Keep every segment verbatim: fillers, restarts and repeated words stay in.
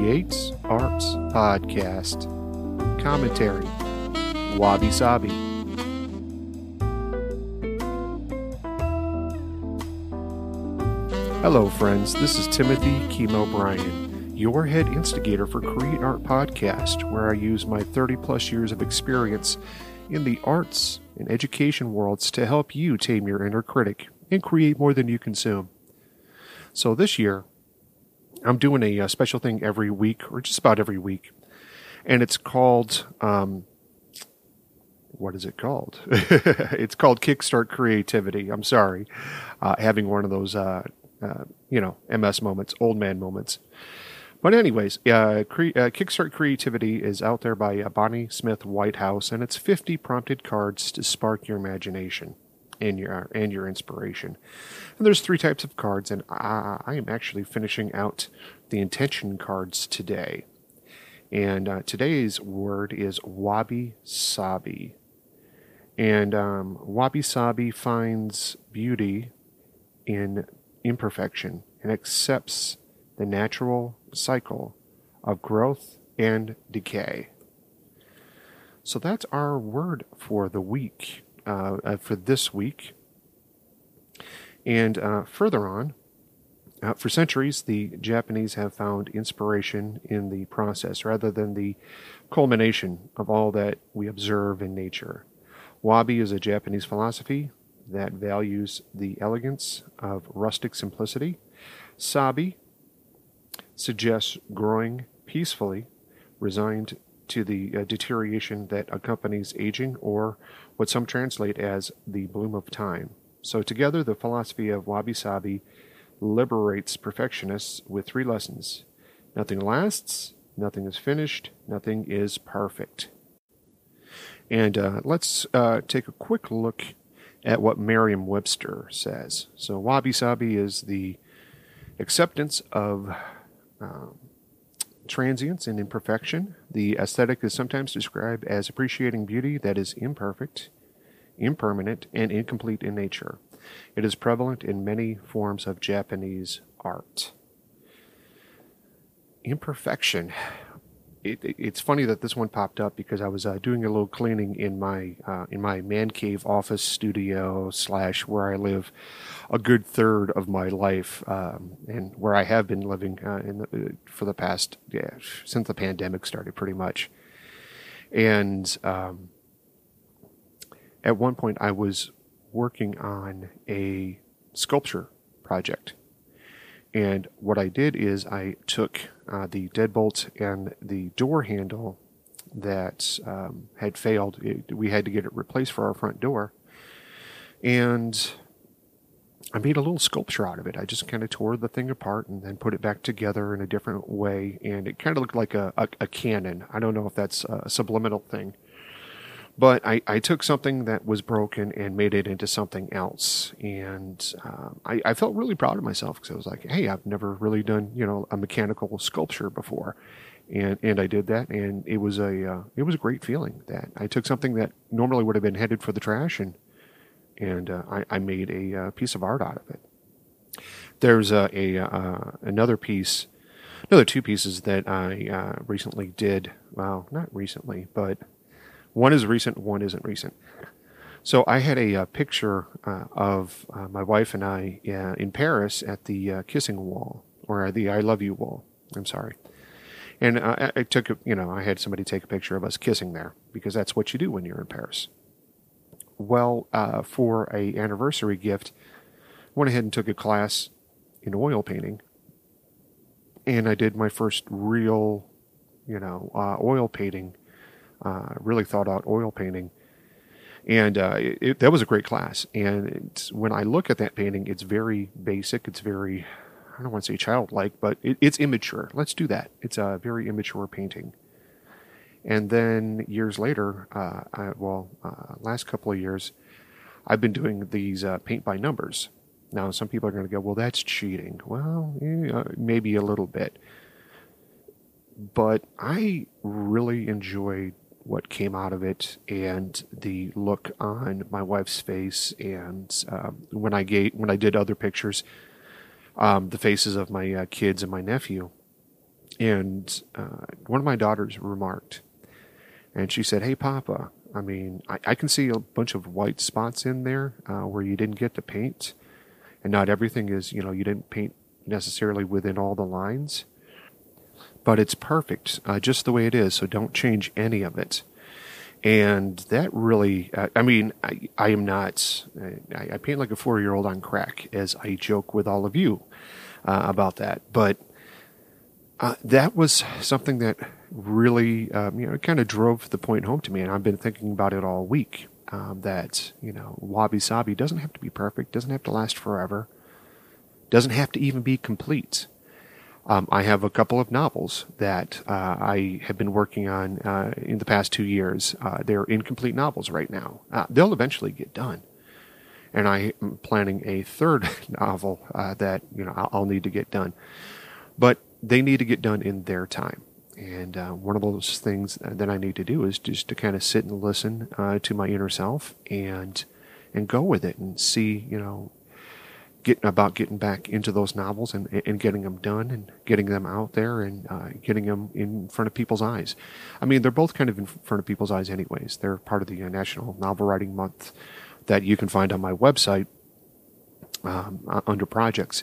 Creates Arts Podcast. Commentary, Wabi Sabi. Hello friends, this is Timothy Kimo Bryan, your head instigator for Create Art Podcast, where I use my thirty plus years of experience in the arts and education worlds to help you tame your inner critic and create more than you consume. So this year, I'm doing a, a special thing every week, or just about every week, and it's called, um, what is it called? It's called Kickstart Creativity. I'm sorry, uh, having one of those, uh, uh, you know, M S moments, old man moments. But anyways, uh, cre- uh, Kickstart Creativity is out there by uh, Bonnie Smith Whitehouse, and it's fifty prompted cards to spark your imagination and your and your inspiration. And there's three types of cards, and I, I am actually finishing out the intention cards today. And uh, today's word is Wabi Sabi. And um, Wabi Sabi finds beauty in imperfection and accepts the natural cycle of growth and decay. So that's our word for the week, uh, uh, for this week. And uh, further on, uh, for centuries, the Japanese have found inspiration in the process rather than the culmination of all that we observe in nature. Wabi is a Japanese philosophy that values the elegance of rustic simplicity. Sabi suggests growing peacefully, resigned to the uh, deterioration that accompanies aging, or what some translate as the bloom of time. So together, the philosophy of Wabi Sabi liberates perfectionists with three lessons. Nothing lasts, nothing is finished, nothing is perfect. And uh, let's uh, take a quick look at what Merriam-Webster says. So Wabi Sabi is the acceptance of um, transience and imperfection. The aesthetic is sometimes described as appreciating beauty that is imperfect, impermanent, and incomplete in nature. It is prevalent in many forms of Japanese art. Imperfection. It, it, it's funny that this one popped up because I was uh, doing a little cleaning in my uh, in my man cave office studio slash where I live a good third of my life, um, and where I have been living uh, in the, for the past yeah since the pandemic started, pretty much. And um, at one point, I was working on a sculpture project. And what I did is I took uh, the deadbolt and the door handle that um, had failed. It, we had to get it replaced for our front door. And I made a little sculpture out of it. I just kind of tore the thing apart and then put it back together in a different way. And it kind of looked like a, a, a cannon. I don't know if that's a subliminal thing. But I, I took something that was broken and made it into something else. And um, I, I felt really proud of myself because I was like, hey, I've never really done, you know, a mechanical sculpture before. And and I did that, and it was a uh, it was a great feeling that I took something that normally would have been headed for the trash, and and uh, I, I made a uh, piece of art out of it. There's a, a uh, another piece, another two pieces that I uh, recently did. Well, not recently, but one is recent, one isn't recent. So I had a, uh picture uh, of uh, my wife and I uh, in Paris at the uh, kissing wall, or the I love you wall. I'm sorry. And uh, I took, a, you know, I had somebody take a picture of us kissing there because that's what you do when you're in Paris. Well, uh, for a anniversary gift, I went ahead and took a class in oil painting, and I did my first real, you know, uh, oil painting. Uh, really thought out oil painting, and uh, it, it, that was a great class. And it's, when I look at that painting, it's very basic. It's very, I don't want to say childlike, but it, it's immature. Let's do that. It's a very immature painting. And then years later, uh, I, well, uh, last couple of years, I've been doing these uh, paint by numbers. Now, some people are going to go, well, that's cheating. Well, yeah, maybe a little bit. But I really enjoyed what came out of it, and the look on my wife's face, and um, when I gave, when I did other pictures, um, the faces of my uh, kids and my nephew. And uh, one of my daughters remarked, and she said, "Hey, Papa, I mean, I, I can see a bunch of white spots in there uh, where you didn't get to paint, and not everything is, you know, you didn't paint necessarily within all the lines, but it's perfect uh, just the way it is, so don't change any of it." And that really, uh, I mean, I, I am not, I, I paint like a four-year-old on crack, as I joke with all of you uh, about that, but Uh, that was something that really, um, you know, kind of drove the point home to me, and I've been thinking about it all week. Um, that you know, Wabi Sabi doesn't have to be perfect, doesn't have to last forever, doesn't have to even be complete. Um, I have a couple of novels that uh, I have been working on uh, in the past two years. Uh, they're incomplete novels right now. Uh, they'll eventually get done, and I am planning a third novel uh, that you know I'll, I'll need to get done, but they need to get done in their time. And uh, one of those things that I need to do is just to kind of sit and listen uh, to my inner self and and go with it and see, you know, getting about getting back into those novels and, and getting them done and getting them out there and uh, getting them in front of people's eyes. I mean, they're both kind of in front of people's eyes anyways. They're part of the uh, National Novel Writing Month that you can find on my website um, under projects.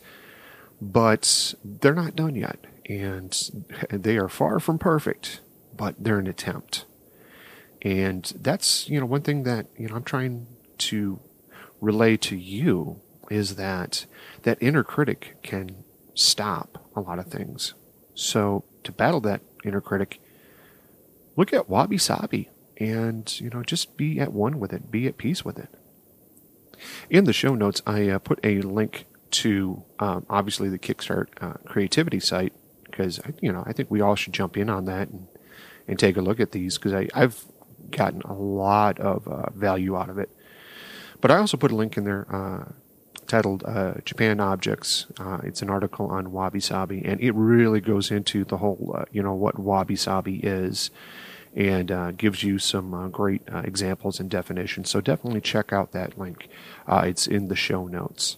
But they're not done yet, and they are far from perfect, but they're an attempt. And that's, you know, one thing that, you know, I'm trying to relay to you is that that inner critic can stop a lot of things. So to battle that inner critic, look at Wabi Sabi and, you know, just be at one with it, be at peace with it. In the show notes, I uh, put a link to um, obviously the Kickstart uh, creativity site, because you know I think we all should jump in on that and, and take a look at these, because I've gotten a lot of uh, value out of it. But I also put a link in there uh, titled uh, Japan Objects. Uh, it's an article on Wabi Sabi, and it really goes into the whole uh, you know what Wabi Sabi is, and uh, gives you some uh, great uh, examples and definitions. So definitely check out that link. Uh, it's in the show notes.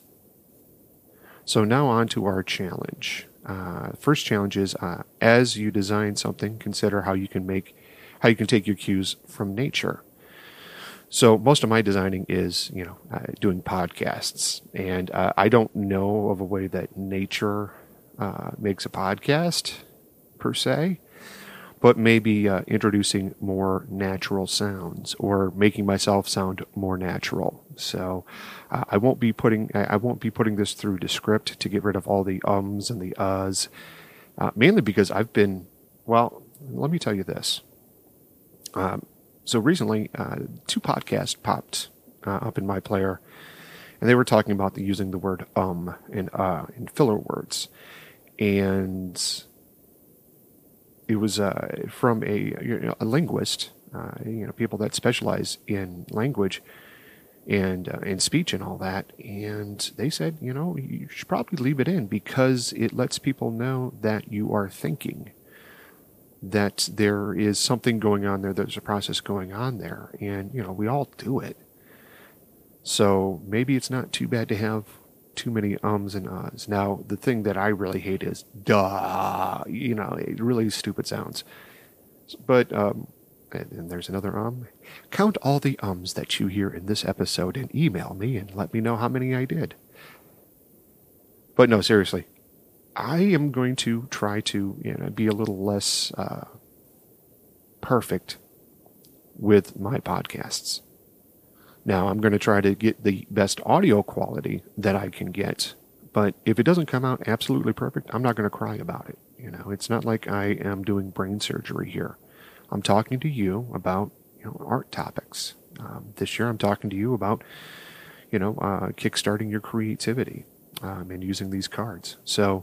So now on to our challenge. Uh, first challenge is uh, as you design something, consider how you can make, how you can take your cues from nature. So most of my designing is, you know, uh, doing podcasts, and uh, I don't know of a way that nature uh, makes a podcast per se, but maybe uh, introducing more natural sounds or making myself sound more natural. So uh, I won't be putting I won't be putting this through Descript to get rid of all the ums and the uhs, uh, mainly because I've been, well, let me tell you this. Um, so recently, uh, two podcasts popped uh, up in my player, and they were talking about the, using the word um and uh in filler words, and it was uh, from a, you know, a linguist, uh, you know, people that specialize in language and uh, and speech and all that. And they said, you know, you should probably leave it in because it lets people know that you are thinking, that there is something going on there, there's a process going on there. And, you know, we all do it. So maybe it's not too bad to have too many ums and ahs. Now, the thing that I really hate is duh, you know, it really stupid sounds. But, um, and, and there's another um. Count all the ums that you hear in this episode and email me and let me know how many I did. But no, seriously, I am going to try to, you know, be a little less uh, perfect with my podcasts. Now, I'm going to try to get the best audio quality that I can get. But if it doesn't come out absolutely perfect, I'm not going to cry about it. You know, it's not like I am doing brain surgery here. I'm talking to you about, you know, art topics. Um, this year, I'm talking to you about, you know, uh, kickstarting your creativity um, and using these cards. So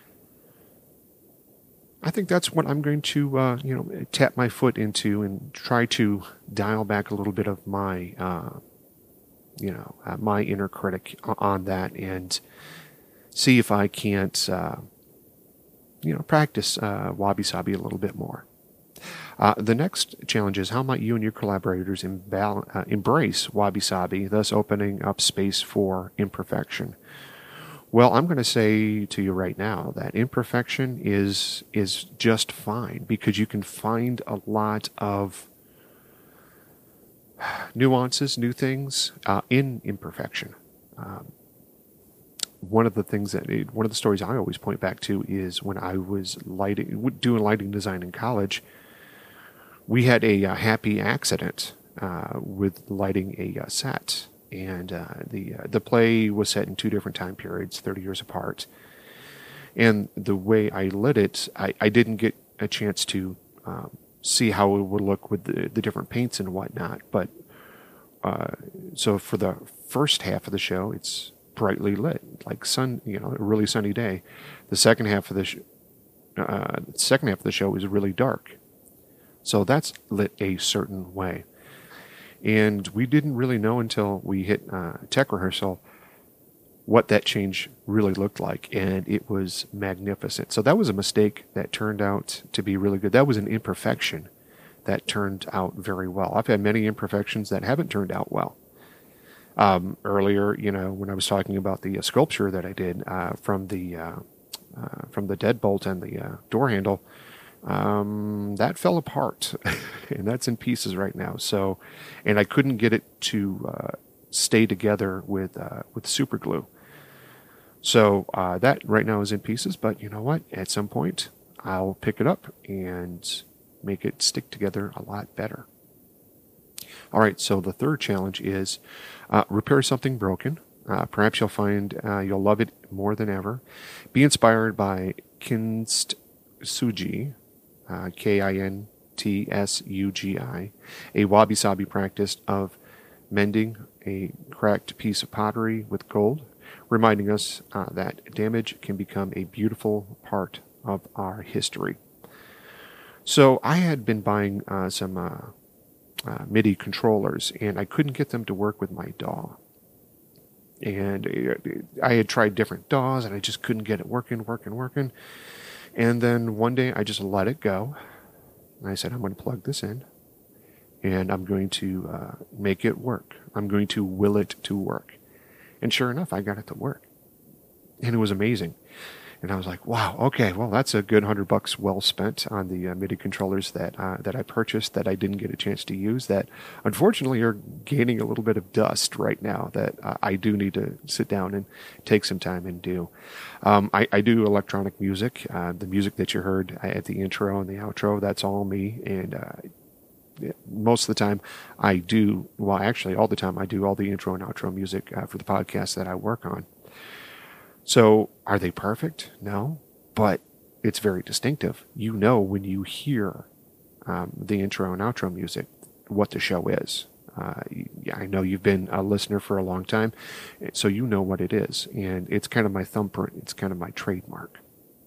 I think that's what I'm going to, uh, you know, tap my foot into and try to dial back a little bit of my, uh, you know, uh, my inner critic on that and see if I can't, uh, you know, practice uh, Wabi Sabi a little bit more. Uh, the next challenge is how might you and your collaborators imbal- uh, embrace Wabi Sabi, thus opening up space for imperfection. Well, I'm going to say to you right now that imperfection is is just fine, because you can find a lot of nuances, new things uh, in imperfection. Um, one of the things that it, one of the stories I always point back to is when I was lighting, doing lighting design in college. We had a, a happy accident uh, with lighting a uh, set. And uh, the uh, the play was set in two different time periods, thirty years apart. And the way I lit it, I, I didn't get a chance to um, see how it would look with the, the different paints and whatnot. But uh, so for the first half of the show, it's brightly lit, like sun, you know, a really sunny day. The second half of the sh- uh, the second half of the show is really dark. So that's lit a certain way. And we didn't really know until we hit uh, tech rehearsal what that change really looked like. And it was magnificent. So that was a mistake that turned out to be really good. That was an imperfection that turned out very well. I've had many imperfections that haven't turned out well. Um, earlier, you know, when I was talking about the uh, sculpture that I did uh, from the uh, uh, from the deadbolt and the uh, door handle, Um, that fell apart, and that's in pieces right now. So, and I couldn't get it to uh, stay together with uh, with super glue. So uh, that right now is in pieces. But you know what? At some point, I'll pick it up and make it stick together a lot better. All right. So the third challenge is uh, repair something broken. Uh, perhaps you'll find uh, you'll love it more than ever. Be inspired by Kintsugi. Uh, K I N T S U G I, a wabi-sabi practice of mending a cracked piece of pottery with gold, reminding us uh, that damage can become a beautiful part of our history. So I had been buying uh, some uh, uh, MIDI controllers, and I couldn't get them to work with my D A W. And I had tried different D A Ws, and I just couldn't get it working, working, working. And then one day I just let it go. And I said, I'm going to plug this in and I'm going to uh, make it work. I'm going to will it to work. And sure enough, I got it to work. And it was amazing. And I was like, wow, okay, well, that's a good hundred bucks well spent on the uh, MIDI controllers that uh, that I purchased that I didn't get a chance to use, that unfortunately are gaining a little bit of dust right now that uh, I do need to sit down and take some time and do. Um, I, I do electronic music. Uh, the music that you heard at the intro and the outro, that's all me. And uh, most of the time I do, well, actually all the time I do all the intro and outro music uh, for the podcast that I work on. So are they perfect? No, but it's very distinctive. You know when you hear um, the intro and outro music what the show is. Uh, I know you've been a listener for a long time, so you know what it is. And it's kind of my thumbprint. It's kind of my trademark.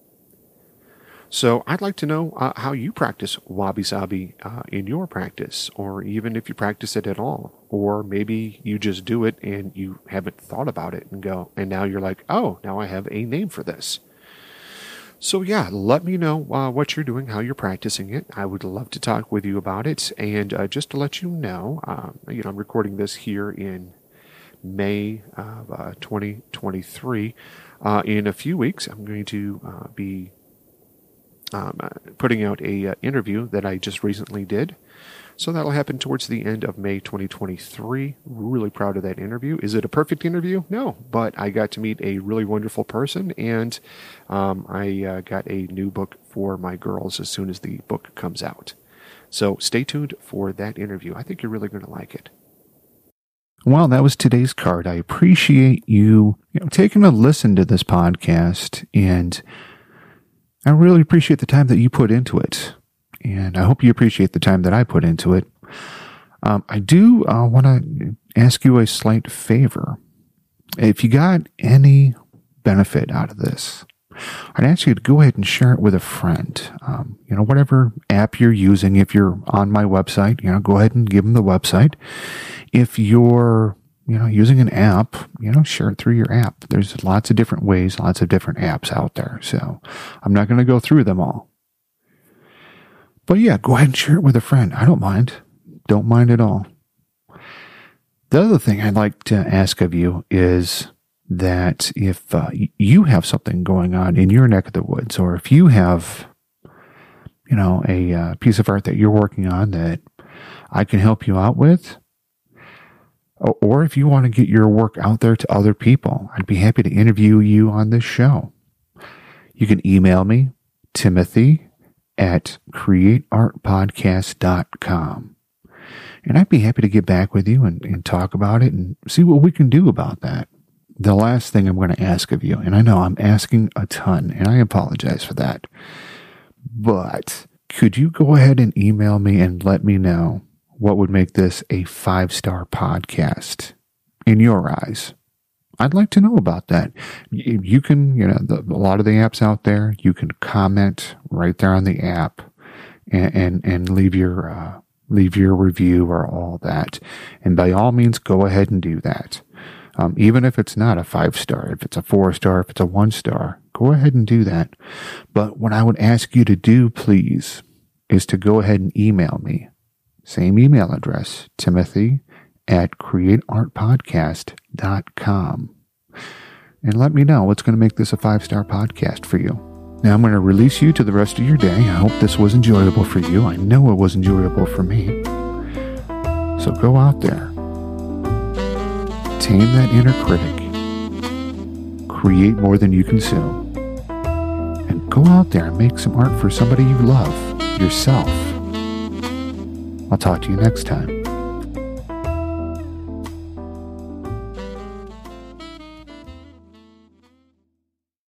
So I'd like to know uh, how you practice wabi-sabi uh, in your practice, or even if you practice it at all, or maybe you just do it and you haven't thought about it and go, and now you're like, oh, now I have a name for this. So yeah, let me know uh, what you're doing, how you're practicing it. I would love to talk with you about it. And uh, just to let you know, um, you know, I'm recording this here in May of uh, twenty twenty-three. Uh, in a few weeks, I'm going to uh, be Um, uh, putting out a uh, interview that I just recently did. So that'll happen towards the end of May twenty twenty-three. Really proud of that interview. Is it a perfect interview? No, but I got to meet a really wonderful person, and um, I uh, got a new book for my girls as soon as the book comes out. So stay tuned for that interview. I think you're really going to like it. Well, that was today's card. I appreciate you, you know, taking a listen to this podcast, and I really appreciate the time that you put into it, and I hope you appreciate the time that I put into it. Um, I do uh, want to ask you a slight favor. If you got any benefit out of this, I'd ask you to go ahead and share it with a friend. Um, you know, whatever app you're using. If you're on my website, you know, go ahead and give them the website. If you're you know, using an app, you know, share it through your app. There's lots of different ways, lots of different apps out there. So I'm not going to go through them all. But yeah, go ahead and share it with a friend. I don't mind. Don't mind at all. The other thing I'd like to ask of you is that if uh, you have something going on in your neck of the woods, or if you have, you know, a uh, piece of art that you're working on that I can help you out with, or if you want to get your work out there to other people, I'd be happy to interview you on this show. You can email me, Timothy at create art podcast dot com. And I'd be happy to get back with you and, and talk about it and see what we can do about that. The last thing I'm going to ask of you, and I know I'm asking a ton, and I apologize for that, but could you go ahead and email me and let me know what would make this a five-star podcast in your eyes? I'd like to know about that. You, you can, you know, the, a lot of the apps out there, you can comment right there on the app and, and, and leave your, uh, leave your review or all that. And by all means, go ahead and do that. Um, even if it's not a five star, if it's a four star, if it's a one star, go ahead and do that. But what I would ask you to do, please, is to go ahead and email me. Same email address, Timothy at create art podcast dot com. And let me know what's going to make this a five-star podcast for you. Now I'm going to release you to the rest of your day. I hope this was enjoyable for you. I know it was enjoyable for me. So go out there. Tame that inner critic. Create more than you consume. And go out there and make some art for somebody you love, yourself. I'll talk to you next time.